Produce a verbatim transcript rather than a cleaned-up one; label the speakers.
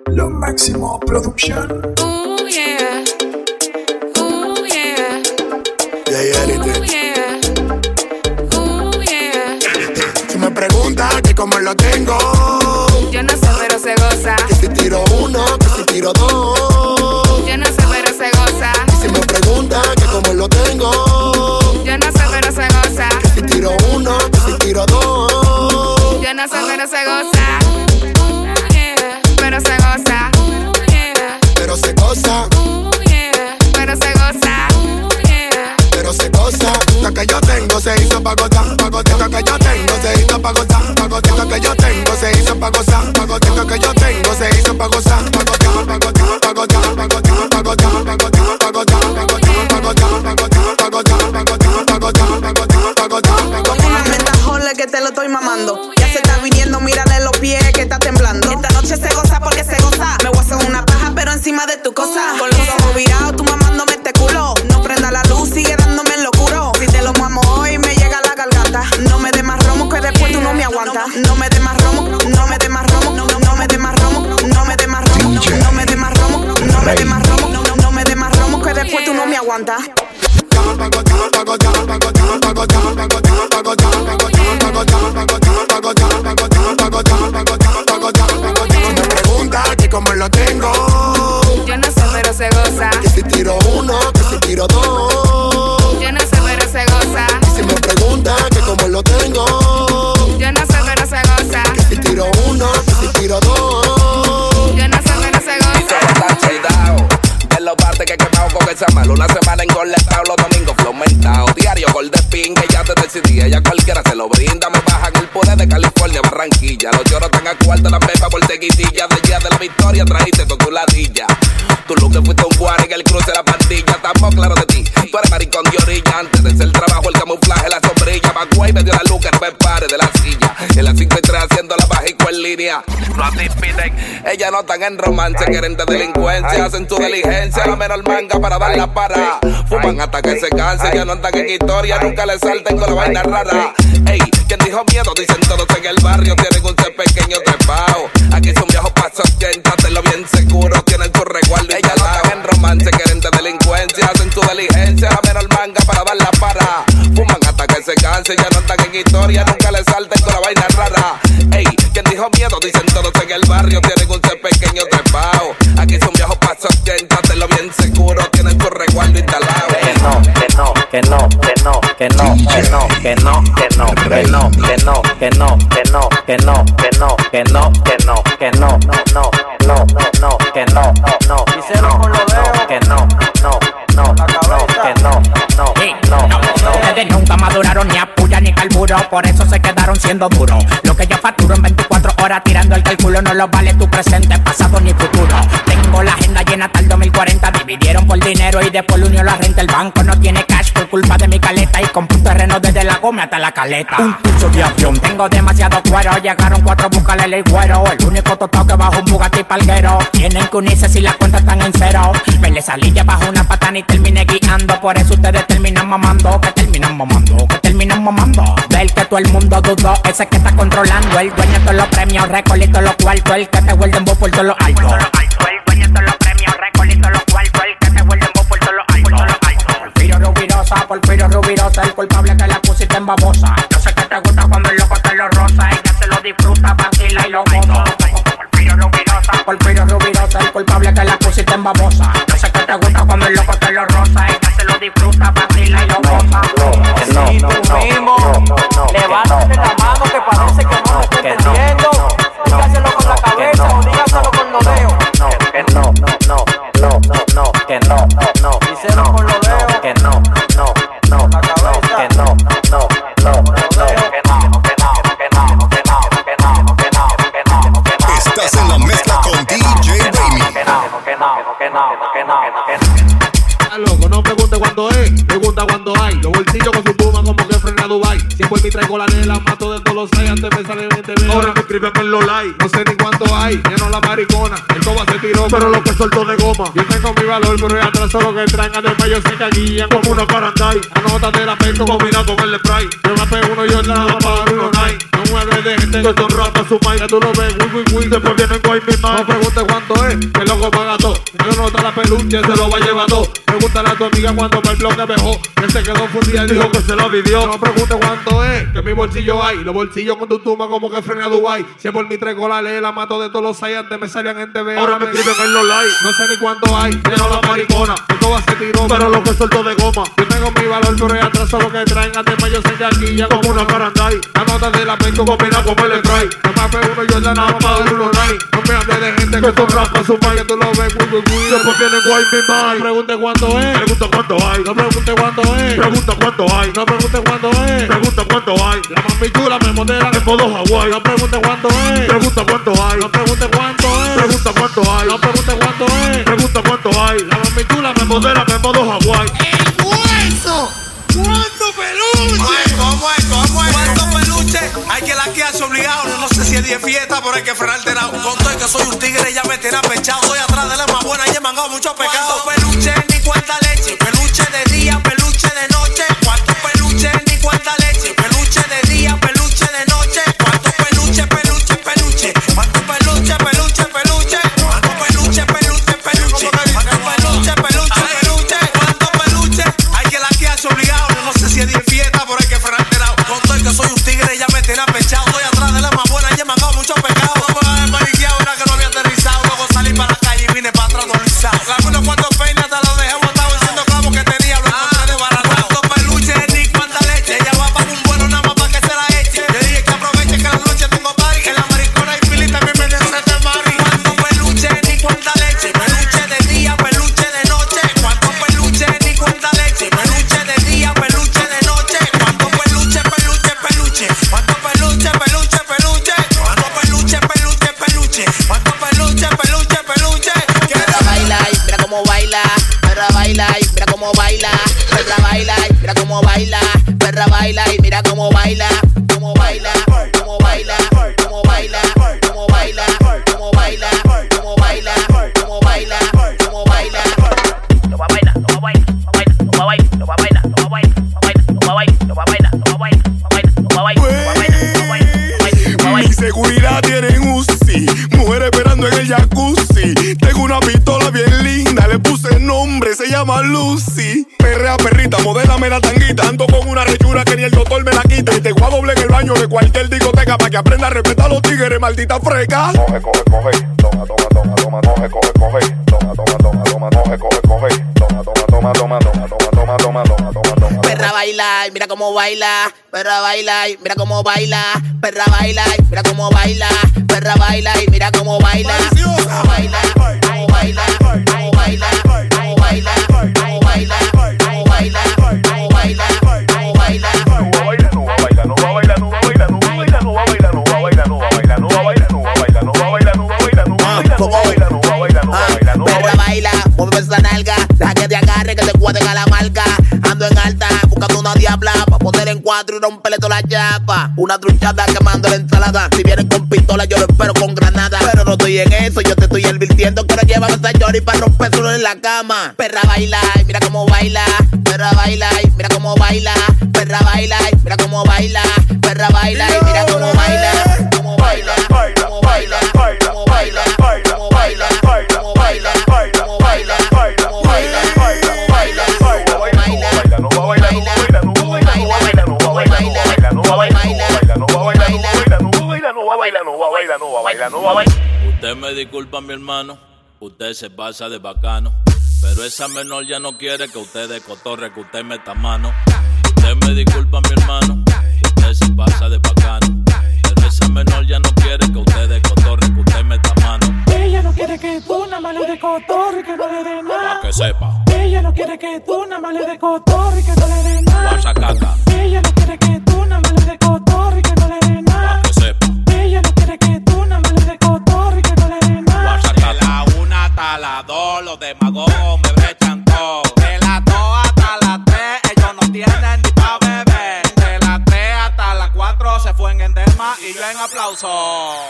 Speaker 1: Lo Máximo Production.
Speaker 2: Ooh, yeah. Ooh, yeah.
Speaker 3: Yeah, yeah,
Speaker 2: Ooh, yeah. Ooh, yeah.
Speaker 3: Si me preguntas que cómo lo tengo,
Speaker 2: yo no sé, pero se goza.
Speaker 3: que si tiro uno, que si tiro dos.
Speaker 2: Yo no sé, pero se goza.
Speaker 3: Y si me preguntas que cómo lo tengo,
Speaker 2: yo no sé, pero se goza.
Speaker 3: que si tiro uno, que si tiro dos.
Speaker 2: Yo no sé, pero se goza. Ooh, yeah. Pero se goza. Ooh, yeah.
Speaker 3: Pero se goza,
Speaker 2: Ooh, yeah. Pero se goza. Ooh, yeah.
Speaker 3: pero se goza. Lo que yo tengo se hizo pa' gozar, pa' gozar. Lo que yo tengo se hizo pa' gozar, pa' gozar. Lo que yo tengo se hizo pa' gozar, pa' gozar. Lo que yo tengo se hizo pa' gozar, pa' gozar, pa' gozar, pa' gozar, pa' gozar, pa' gozar, pa' gozar, pa' gozar, pa' gozar, pa' gozar, pa' gozar, pa' gozar, pa' gozar, pa' gozar, pa' gozar, pa' gozar.
Speaker 4: Como una meta jole que te lo estoy mamando. Ya se está viniendo, mírale los pies que está temblando. Esta noche se goza porque se goza. Me voy a hacer una paja pero encima de tu cosa. Con los ojos virados, tú mamándome este culo. No prenda la luz, sigue dándome el locuro. Si te lo mamo hoy me llega a la garganta. No me des más romo que después tú no me aguantas. No me des más romo, no me des más romo, no, no, no me des más romo, no me des más romo, no me des más romo, no me des más romo, no, no, no me des más romo que después tú no me aguantas.
Speaker 3: Si me preguntas que cómo lo tengo,
Speaker 2: yo no sé, pero se goza.
Speaker 3: que si tiro uno, que si tiro dos.
Speaker 2: Yo no sé, pero se goza.
Speaker 3: Si me preguntas que cómo lo tengo,
Speaker 2: Yo no sé, pero se goza.
Speaker 3: que si tiro uno, que si tiro dos.
Speaker 2: Yo no sé, pero se goza.
Speaker 5: Está soldado. De los bates que he quemado con esa mal. Una semana engoletado, los domingos flomentado. Diario gol de ping, que ya te decidí. Ella cualquiera se lo brinda. Me bajan el poder de California, Barranquilla. Los lloros están a cuarto, la pepa por tequitilla. Del día de la victoria trajiste con tu ladilla. Tu look que fuiste un guardia en el cruce de la pandilla. Estamos claros de ti. Tú eres maricón de orilla. Antes de ser trabajo, el camuflaje, la sombrilla. Bagüey me dio la luz, que no me pare de la silla. En las cinco y tres haciendo la bajico en línea. No así piden. Ellas no están en romance, quieren de delincuencia. Hacen su diligencia, la menor manga para dar la para. Fuman hasta que se cansen, ya no andan en historia. Nunca les salten con la vaina rara. Ey, quien dijo miedo, dicen todos en el barrio. Tienen un ser pequeño trepao. Aquí son viejos pasos, siéntatelo bien seguro. Tienen su resguardo. Ellas no están en romance, quieren de delincuencia. Hacen su diligencia, la menor manga para dar la para. Fuman hasta que se cansen, ya no andan en historia. Nunca les salten con la vaina rara. Ey, quien dijo miedo, dicen todos en el barrio. Tienen un ser pequeño trepao. Aquí son viejos pasos, siéntatelo bien seguro. Tienen su resguardo instalado.
Speaker 6: Que no, que no, que no, que no, que no, que no, que no, que no, que no, que no, que no, que no, que no, que no, que no, que no, que no, no, no, no, que no, no, hicieron con los dedos, que no, no, no, que no, no, no, no.
Speaker 7: Ustedes nunca maduraron ni a puya ni carburo, por eso se quedaron siendo duros. Lo que yo facturo en veinticuatro horas tirando el cálculo no lo vale tu presente, pasado ni futuro. Tengo la agenda llena hasta el dos mil cuarenta, dividieron por dinero y después lo unió la renta. El banco no tiene cash por culpa de mi caleta y compré un terreno desde la goma hasta la caleta. Un curso de avión, tengo demasiado cuero, llegaron cuatro, búscale el güero. El único totó que bajo un Bugatti palguero. Tienen que unirse si las cuentas están en cero. Me le salí ya bajo una patana y terminé guiando, por eso ustedes terminan mamando, que terminan mamando, que terminan mamando. Del que todo el mundo dudó, ese que está controlando, el dueño de todos los premios, récords y todos los cuartos, el que te vuelve en voz por todos los altos. El dueño de todos los premios, récords y todos los cuartos, el que te vuelve en voz por todos los altos. Porfirio Rubirosa, Porfirio Rubirosa, el culpable que la pusiste en babosa. Yo sé que te gusta cuando el loco te lo rosa, ella se lo disfruta, vacila y lo goza. Porfirio Rubirosa, Porfirio Rubirosa, el culpable que la pusiste en babosa. Yo sé que te gusta cuando el loco te lo rosa, ella se lo disfruta, vacila y lo goza.
Speaker 6: Si tú mismo levántate la mano que parece que no me está entendiendo, dígaselo con la cabeza o dígaselo con los dedos. No, que no, no, no, no, que no, no, díselo con los dedos. Que no, no, no, no, que no, no, no, no, que no, que no, que no, que no, que no, que no, que no, que no.
Speaker 8: Estás en la mezcla con D J Remy.
Speaker 6: Que no, que no, que no, que no, que no.
Speaker 9: Loco, no pregunte cuándo es, pregunta cuándo hay. Los bolsillos con su puma como que frena Dubai. Si por mí traigo la nela, mato de todos los seis antes de pensar en veinte mil. Ahora que escriben en los likes. No sé ni cuánto hay, lleno la maricona. El coba se tiró, pero lo que soltó de goma. Yo tengo mi valor, pero ya atrás solo que traen. Además yo sé que aquí como una carantay. Anótate la pecho combinado con el spray. Yo me pego uno y yo nada para dar uno night. No mueve de gente que son ratas su mic. Que tú lo ves, uy, uy, uy. Después vienen con mi mano. No preguntes cuánto es, que el loco paga todo. Yo nota la peluche, se lo va a llevar todo. Pregúntale a tu amiga cuando me el bloque mejor. Que se quedó fundida y dijo que se lo vivió. No preguntes cuánto es, que en mi bolsillo hay. Los bolsillos con tu tumba como que frena a Dubai. Si es por mi tres colales, la mato de todos los hay. Antes me salían en T V. Ahora me escriben en los likes. No sé ni cuánto hay, lleno la maricona. Esto va se tiró, pero lo que soltó de goma. Yo tengo mi valor, pero ya atrás solo que traen. Además yo sé que aquí ya como una carantay. La nota de la pecho combina con el spray. No me pego uno, yo ya nada para dar uno night. No me hables de gente que son raspas su mic. Que tú lo ves, uy, uy, uy. Después vienen guay mi mind. No pregunte cuánto es, pregunta cuánto hay. No pregunte cuánto es, pregunta cuánto hay. No pregunte cuánto es, pregunta cuánto hay. La mami chula me modela en modo Hawaii. No pregunte cuánto es, pregunta cuánto hay. No pregunte cuánto es, pregunta cuánto hay. No pregunte cuánto es, pregunta cuánto hay. La mami chula me modela en modo Hawaii.
Speaker 3: ¡El hueso! ¿Cuánto peluche?
Speaker 10: ¿Cómo es? ¿Cómo es? ¿Cuánto peluche? Hay que laquearse obligado. No, no sé si es de fiesta, pero hay que frenar alterado. Con todo y que soy un tigre, ya me tiene apechado. Soy atrás de la más buena y he mangado mucho pecado. ¿Cuánto peluche ni cuánta leche? Peluche de día, peluche de noche. ¿Cuánto peluche ni cuánta leche? Peluche de día, peluche de noche. ¿Cuánto peluche, peluche, peluche? ¿Cuánto peluche, peluche, peluche? ¿Cuánto peluche, peluche, peluche? ¿Cuánto peluche, peluche, peluche? ¿Cuánto peluche? Hay que laquearse obligado. No sé si es de fiesta, pero hay que frenar alterado. Con todo y que soy un tigre, ya me tiene apechado. Estoy atrás de la más buena y he mangado mucho pecado. No me hagas paniqueado, era que no había aterrizado. Luego salí para la calle y vine para atrás dolizado. Algunos cuantos peines hasta los dejé botados. Diciendo clavo que tenía, lo encontré de baratado. ¿Cuánto peluche ni cuánta leche? Ella va para un bueno nada más para que se la eche. Yo dije que aproveche que la noche tengo party. Que la maricona y Fili también me necesitan de mari. ¿Cuánto peluche ni cuánta leche? Peluche de día, peluche de noche. ¿Cuánto peluche ni cuánta leche? Peluche de día, peluche de noche. ¿Cuánto peluche, peluche, peluche? ¿Cuánto peluche, peluche, peluche? ¿Cuánto peluche, peluche, peluche? ¿Cuánto peluche, peluche, peluche?
Speaker 11: Perra baila y mira cómo baila. Perra baila y mira cómo baila. Perra baila y mira cómo baila. Perra baila y mira cómo baila. Cómo baila, cómo baila, cómo baila, cómo baila, cómo baila, cómo baila, cómo baila, cómo baila. No va a bailar, no va a bailar, no va a bailar, no va a bailar, no va a bailar, no va a bailar, no va a bailar, no va a bailar, no va a bailar, no va a bailar, no va a bailar, no va a bailar, no va a bailar, no va a bailar.
Speaker 3: Mi seguridad tienen Uzi, mujer esperando en el jacuzzi. Tengo una pistola bien linda, le puse nombre, se llama Lucy. Perrea perrita, modélame la tanguita. Ando con una rechura que ni el doctor me la quita. Y te voy a doble en el baño de cualquier discoteca para que aprenda a respetar a los tigres, maldita freca.
Speaker 12: Coge, coge, coge, toma, toma, toma, toma, coge, coge, coge, toma, toma, toma, toma, coge, coge, coge, toma, toma, toma, toma, toma, toma, toma, toma, toma, toma, toma.
Speaker 11: Perra baila y mira cómo baila. Perra baila y mira cómo baila. Perra baila y mira cómo baila. Perra baila y mira cómo baila. Cómo baila, cómo baila, cómo baila, cómo baila, cómo baila, cómo baila, cómo baila, cómo baila.
Speaker 12: No va a bailar, no va a bailar, no va a bailar, no va a bailar, no va a bailar, no va a bailar, no va a bailar, no va a bailar, no va a bailar, no va a bailar, no va a bailar, no va a bailar, no va a bailar, no va a bailar, no va a bailar, no va a bailar.
Speaker 11: Perra baila, mueve esa nalga, deja que te agarre, que te cuadren a la marca. Ando en alta, buscando una diabla pa' poner en cuatro y romperle toda la chapa. Una truchada quemando la ensalada. Si vienen con pistola yo lo espero con granada. Pero no estoy en eso, yo te estoy advirtiendo que ahora llévame esa chori pa' rompérselo en la cama. Perra baila y mira cómo baila. Perra baila y mira cómo baila. Perra baila y mira cómo baila. Perra baila y mira cómo baila. Cómo baila, cómo baila, cómo baila, cómo baila, cómo baila, cómo baila, cómo baila, cómo baila.
Speaker 13: Usted me disculpa, mi hermano, usted se pasa de bacano, pero esa menor ya no quiere que usted de cotorre, que usted meta mano. Usted me disculpa, mi hermano, usted se pasa de bacano, pero esa menor ya no quiere que usted de cotorre, que usted meta mano.
Speaker 14: Ella no quiere que tú nada más le de cotorre y que no le dé nada.
Speaker 13: Pa' que sepa.
Speaker 14: Ella no quiere que tú nada más le de cotorre y que no le dé nada.
Speaker 13: Pasa caca.
Speaker 14: Ella no quiere que tú nada más le de cotorre y que no le dé nada.
Speaker 13: Pa' que sepa.
Speaker 14: Ella no quiere que tú nada más le de cotorre y que no le dé nada.
Speaker 13: Pasa caca. De la una hasta la dos, los demagogos me brechan todo. De las dos hasta las tres, ellos no tienen ni pa' beber. De las tres hasta las cuatro se fue en endema y yo en aplauso.